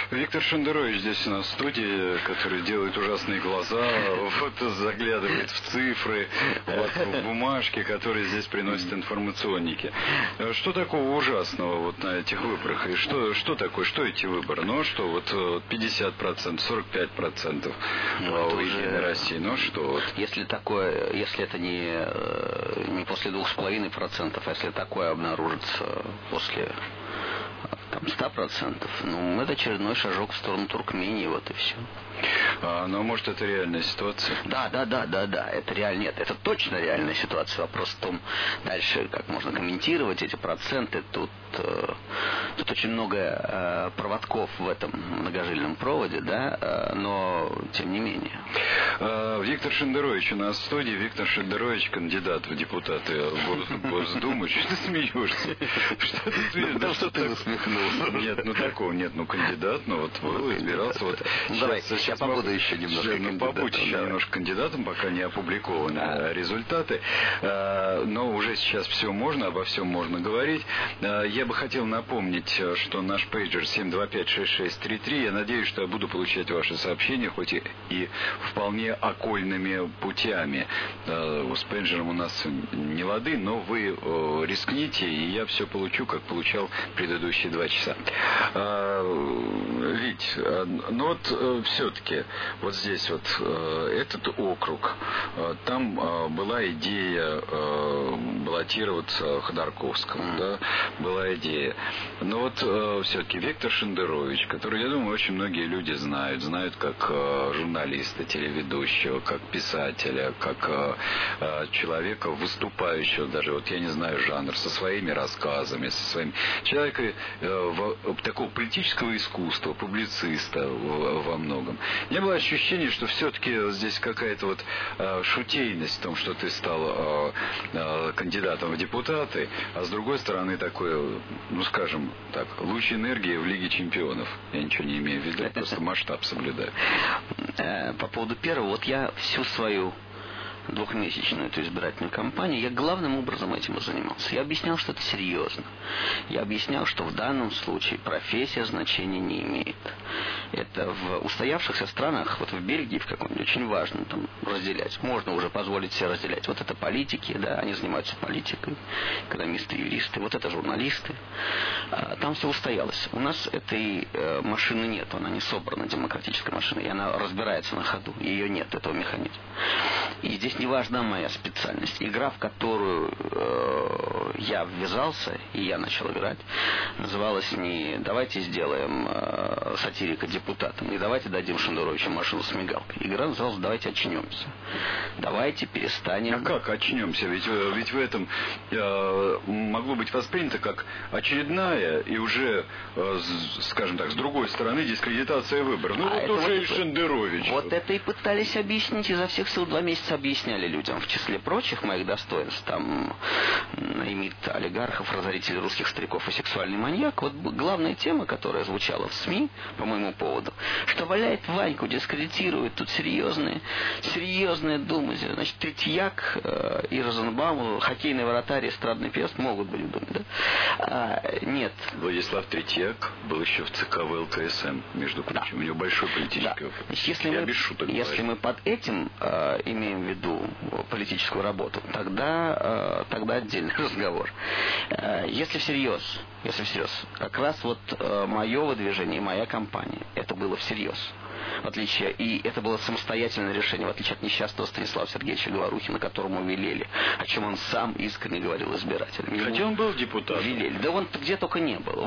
Виктор Шендерович здесь у нас в студии, который делает ужасные глаза, вот заглядывает в цифры, вот в бумажки, которые здесь приносят информационники. Что такого ужасного вот на этих выборах? И что такое, что эти выборы? Ну что, вот 50%, 45% у Единой России, ну что вот? Если такое, если это не после 2,5%, а если такое обнаружится после там 100%, ну, это очередной шажок в сторону Туркмении, вот и все. Но может это реальная ситуация? Да, это реально, нет, это точно реальная ситуация. Вопрос в том, дальше как можно комментировать эти проценты. Тут очень много проводков в этом многожильном проводе, да, но тем не менее. Виктор Шендерович у нас в студии. Виктор Шендерович, кандидат в депутаты Госдумы. Что ты смеешься? Потому что ты усмехнулся. Нет, ну такого нет, ну кандидат, ну вот был, избирался. Вот я побуду еще немножко кандидатом. Побудь еще немножко кандидатом, пока не опубликованы результаты. Но уже сейчас все можно, обо всем можно говорить. Я бы хотел напомнить, что наш пейджер 7256633. Я надеюсь, что я буду получать ваши сообщения, хоть и вполне окольными путями. С пейджером у нас не лады, но вы рискните, и я все получу, как получал предыдущие 2 часа. Вить, ну вот все-таки вот здесь вот этот округ, там была идея баллотироваться Ходорковскому, да, была идея. Но вот все-таки Виктор Шендерович, который, я думаю, очень многие люди знают как журналиста, телеведущего, как писателя, как человека, выступающего, даже вот я не знаю жанр, со своими рассказами, со своим человеком такого политического искусства, публициста во многом. Не было ощущения, что все-таки здесь какая-то вот шутейность в том, что ты стал кандидатом в депутаты, а с другой стороны такой, ну скажем так, луч энергии в Лиге Чемпионов. Я ничего не имею в виду, просто масштаб соблюдаю. По поводу первого, вот я всю свою 2-месячную эту избирательную кампанию, я главным образом этим и занимался. Я объяснял, что это серьезно. Я объяснял, что в данном случае профессия значения не имеет. Это в устоявшихся странах, вот в Бельгии в каком-нибудь, очень важно там разделять. Можно уже позволить себе разделять. Вот это политики, да, они занимаются политикой, экономисты, юристы, вот это журналисты. Там все устоялось. У нас этой машины нет, она не собрана, демократическая машина, и она разбирается на ходу. Ее нет, этого механизма. И здесь не важна моя специальность. Игра, в которую я ввязался, и я начал играть, называлась не «давайте сделаем сатирика депутатом», не «давайте дадим Шендеровичу машину с мигалкой». Игра называлась «давайте очнемся». Давайте перестанем... А как очнемся? Ведь в этом могло быть воспринято как очередная и уже, скажем так, с другой стороны дискредитация выборов. Ну вот уже и Шендерович. Вот это и пытались объяснить изо всех сил 2 месяца объясняли людям. В числе прочих моих достоинств, там, имит олигархов, разоритель русских стариков и сексуальный маньяк. Вот главная тема, которая звучала в СМИ по моему поводу, что валяет Ваньку, дискредитирует тут серьезные думы. Значит, Третьяк и Розенбаум, хоккейный вратарь, эстрадный певец могут быть в Думе, да? Нет. Владислав Третьяк был еще в ЦК ВЛКСМ, между прочим. Да. У него большой политический опыт. Если мы под этим имеем в виду политическую работу, тогда отдельный разговор. Если всерьез, как раз вот мое выдвижение, моя кампания, это было всерьез. В отличие, и это было самостоятельное решение, в отличие от несчастного Станислава Сергеевича Говорухина, которому велели, о чем он сам искренне говорил избирателям. Хотя он был депутатом. Велели. Да он где только не был.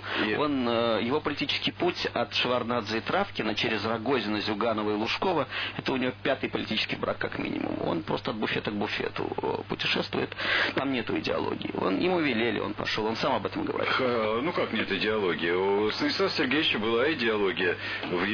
Его политический путь от Шеварднадзе и Травкина через Рогозина, Зюганова и Лужкова, это у него 5-й политический брак как минимум. Он просто от буфета к буфету путешествует, там нету идеологии. Ему велели, он пошел, он сам об этом говорит. Ну как нет идеологии? У Станислава Сергеевича была идеология в его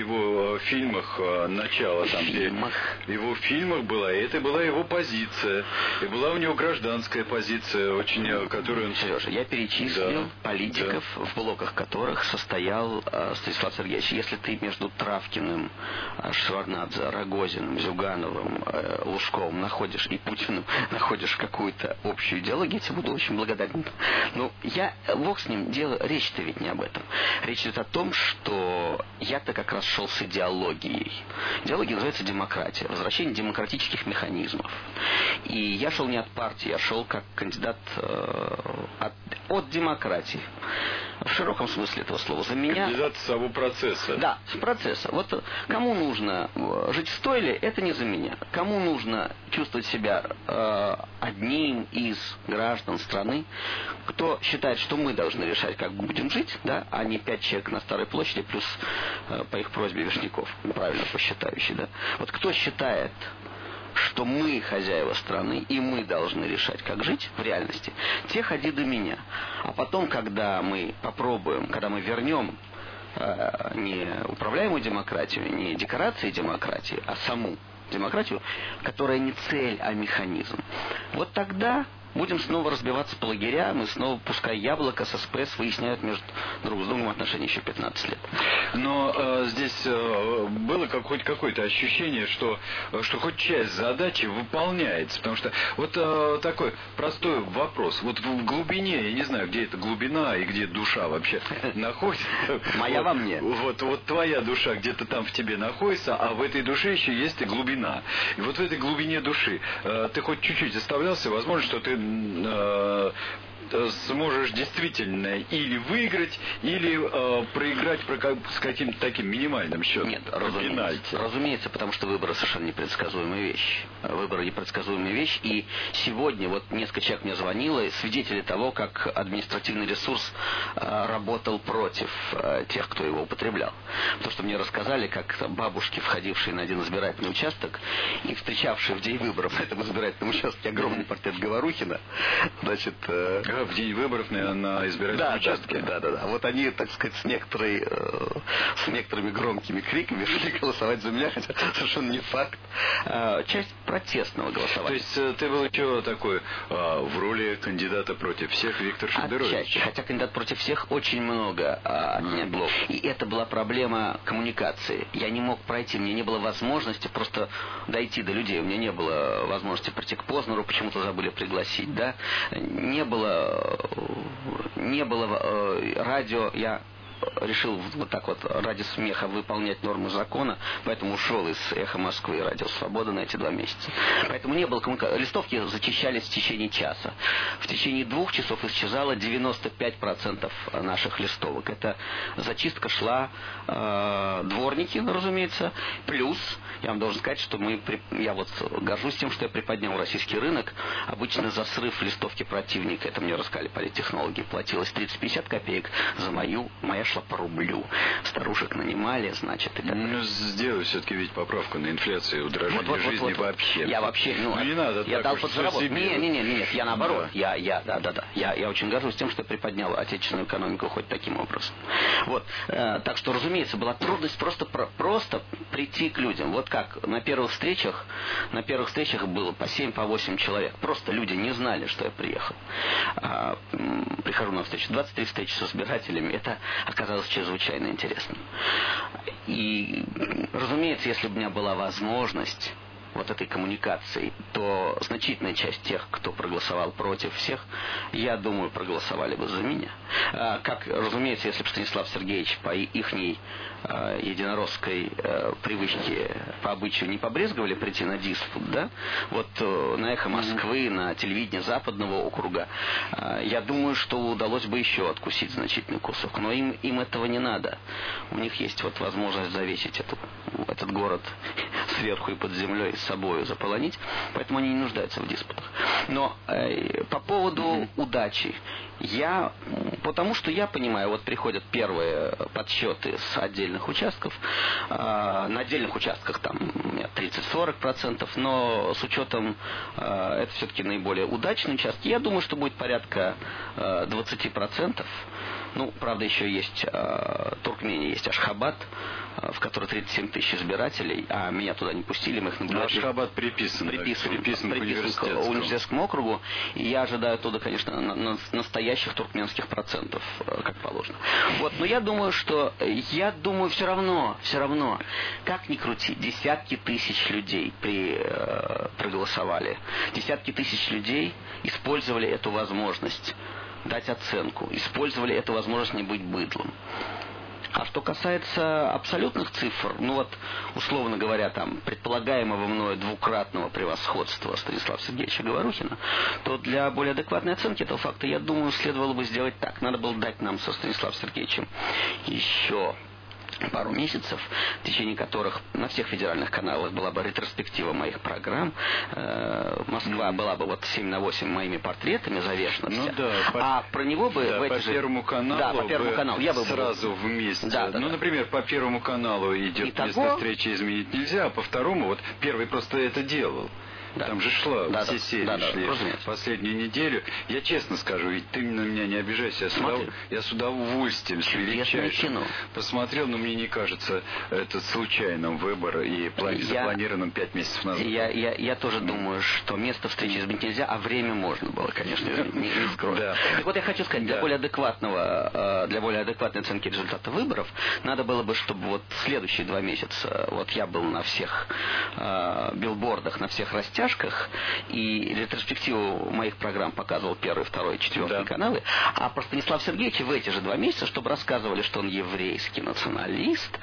его фильмах начало там, в его фильмах была, и это была его позиция, и была у него гражданская позиция, очень, которую он... Сережа, я перечислил политиков, в блоках которых состоял Станислав Сергеевич. Если ты между Травкиным, Шеварднадзе, Рогозиным, Зюгановым, Лужковым находишь и Путиным находишь какую-то общую идеологию, я тебе буду очень благодарен. Но бог с ним, речь-то ведь не об этом. Речь идет о том, что я-то как раз шел с идеологией. Идеология называется демократия, возвращение демократических механизмов. И я шел не от партии, я шел как кандидат от демократии. В широком смысле этого слова. За меня... Кандидат самого процесса. Да, с процесса. Вот кому нужно жить в стойле, это не за меня. Кому нужно чувствовать себя одним из граждан страны, кто считает, что мы должны решать, как будем жить, да, а не 5 человек на Старой площади, плюс по их просьбе Вишняков, правильно посчитающий, да. Вот кто считает, что мы хозяева страны, и мы должны решать, как жить в реальности, те ходи до меня. А потом, когда мы попробуем, когда мы вернем не управляемую демократию, не декорации демократии, а саму демократию, которая не цель, а механизм, вот тогда будем снова разбиваться по лагерям, и снова, пускай Яблоко с СПС выясняют друг с другом отношения еще 15 лет. Но здесь было хоть какое-то ощущение, что хоть часть задачи выполняется. Потому что вот такой простой вопрос. Вот в глубине, я не знаю, где эта глубина и где душа вообще находится. Моя во мне. Вот твоя душа где-то там в тебе находится, а в этой душе еще есть и глубина. И вот в этой глубине души ты хоть чуть-чуть оставлялся, возможно, что ты сможешь действительно или выиграть, или проиграть с каким-то таким минимальным счетом. Нет, разумеется, потому что выборы совершенно непредсказуемая вещь. Выборы непредсказуемая вещь, и сегодня вот несколько человек мне звонило, свидетели того, как административный ресурс работал против тех, кто его употреблял. Потому что мне рассказали, как бабушки, входившие на один избирательный участок и встречавшие в день выборов на этом избирательном участке огромный портрет Говорухина, значит... в день выборов на избирательном участке. Да. Вот они, так сказать, с некоторыми громкими криками шли голосовать за меня, хотя совершенно не факт. Часть протестного голосования. То есть ты был еще такой в роли кандидата против всех Виктор Шендерович? Отчасти, хотя кандидат против всех очень много отнять блок. И это была проблема коммуникации. Я не мог пройти, мне не было возможности просто дойти до людей. У меня не было возможности прийти к Познеру, почему-то забыли пригласить, да. Не было радио, я решил вот так вот ради смеха выполнять нормы закона, поэтому ушел из «Эхо Москвы» и «Радио Свобода» на эти 2 месяца. Поэтому не было коммуникации. Листовки зачищались в течение часа. В течение 2 часов исчезало 95% наших листовок. Эта зачистка шла дворники, разумеется. Плюс, я вам должен сказать, что я вот горжусь тем, что я приподнял российский рынок. Обычно за срыв листовки противника, это мне рассказали политтехнологи, платилось 30-50 копеек, моя шла по рублю. Старушек нанимали, значит, и так далее. Ну, сделай все-таки ведь поправку на инфляцию, удорожание жизни вообще. Я вообще, не надо я так дал уж подзаработать. Нет, я наоборот. Да. Я очень горжусь тем, что я приподнял отечественную экономику хоть таким образом. Вот. Так что, разумеется, была трудность просто прийти к людям. Вот как на первых встречах было по 7, по 8 человек. Просто люди не знали, что я приехал. Прихожу на встречу. 23 встречи с избирателями. Это оказалось чрезвычайно интересным. И, разумеется, если бы у меня была возможность вот этой коммуникации, то значительная часть тех, кто проголосовал против всех, я думаю, проголосовали бы за меня. Как, разумеется, если бы Станислав Сергеевич по ихней единоросской привычке, по обычаю не побрезговали прийти на диспут, да, вот на «Эхо Москвы», на телевидении Западного округа, я думаю, что удалось бы еще откусить значительный кусок. Но им этого не надо. У них есть вот возможность завесить этот город сверху и под землей, с собой заполонить, поэтому они не нуждаются в диспутах. Но по поводу удачи, потому что я понимаю, вот приходят первые подсчеты с отдельных участков, на отдельных участках там 30-40%, но с учетом это все-таки наиболее удачные участки, я думаю, что будет порядка 20%. Ну, правда, еще есть Туркмения, есть Ашхабад, в которой 37 тысяч избирателей, а меня туда не пустили, мы их наблюдали. Ашхабад приписан к университетскому округу, и я ожидаю оттуда, конечно, настоящих туркменских процентов, как положено. Вот, но я думаю, все равно, как ни крути, десятки тысяч людей проголосовали, десятки тысяч людей использовали эту возможность дать оценку, использовали эту возможность не быть быдлом. А что касается абсолютных цифр, ну вот, условно говоря, там, предполагаемого мною двукратного превосходства Станислава Сергеевича Говорухина, то для более адекватной оценки этого факта, я думаю, следовало бы сделать так. Надо было дать нам со Станиславом Сергеевичем еще пару месяцев, в течение которых на всех федеральных каналах была бы ретроспектива моих программ. Москва была бы вот 7/8 моими портретами завешена. Ну, да, а про него бы... Да, по Первому каналу, да, по Первому каналу. Я бы сразу вместе. Да, ну, например, по Первому каналу идет место встречи изменить нельзя, а по Второму, вот Первый просто это делал. Да. Там же шла, все серии шли последнюю неделю. Я честно скажу, ведь ты на меня не обижайся, я с удовольствием, с величайшим посмотрел, но мне не кажется это случайным выбором и запланированным 5 месяцев назад. Я тоже думаю, что место встречи изменить нельзя, а время можно было, конечно, не скрою. Да. Так вот я хочу сказать, для более адекватной оценки результата выборов надо было бы, чтобы вот следующие 2 месяца вот я был на всех билбордах, на всех растяжках, и ретроспективу моих программ показывал 1, 2, 4 каналы, а про Станислава Сергеевича в эти же 2 месяца, чтобы рассказывали, что он еврейский националист,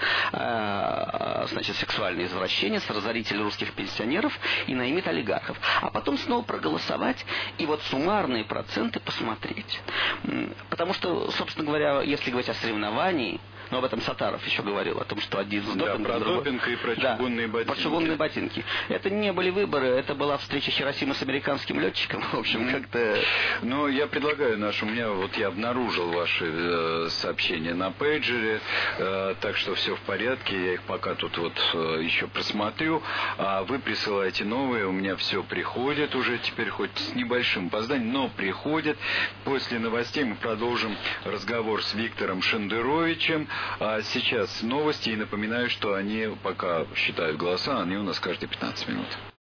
значит, сексуальный извращенец, разоритель русских пенсионеров и наимит олигархов. А потом снова проголосовать и вот суммарные проценты посмотреть. Потому что, собственно говоря, если говорить о соревновании, но об этом Сатаров еще говорил, о том, что один с допингом... Да, про допинг и про чугунные ботинки. Про чугунные ботинки. Это не были выборы, это была встреча Хиросимы с американским летчиком. В общем, как-то... Ну, я предлагаю я обнаружил ваши сообщения на пейджере, так что все в порядке, я их пока тут вот еще просмотрю, а вы присылаете новые, у меня все приходит уже теперь, хоть с небольшим опозданием, но приходит. После новостей мы продолжим разговор с Виктором Шендеровичем. А сейчас новости, и напоминаю, что они пока считают голоса, они у нас каждые 15 минут.